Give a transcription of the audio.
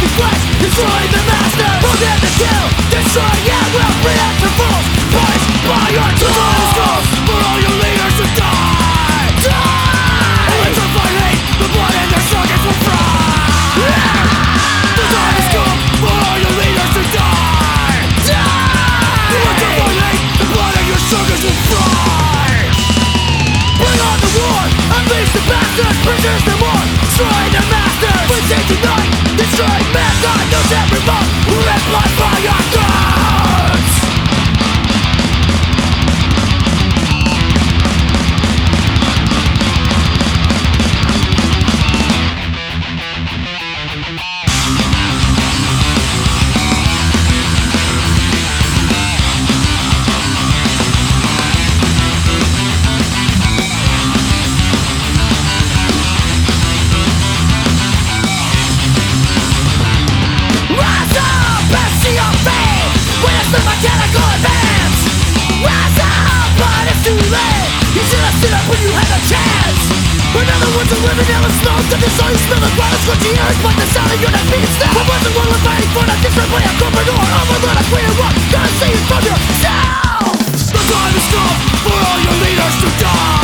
flesh, destroying the master. For them to kill, destroy, yeah, we'll preempt the fools. Punished by your tools. For all your leaders to die. Die! Electrify hate, the blood in their circuits will fry. The time has come for all your leaders to die. Die! Electrify hate, the blood in your circuits will fry. Bring on the war, unleash the bastards, prisoners no more. Destroy the masters, we take tonight. Destroy mankind, no death revolt. Red blood by our guns. The mechanical advance. Rise up, but it's too late. You should have stood up when you had a chance. In other words, you're living in the smoke. To the soul you smell the ground, scorching ears. But the sound of your defeat step. What was the world of fighting for? Not different way, a corporate or overlord, a queen of war. Gotta see it from yourself. The time has come for all your leaders to die.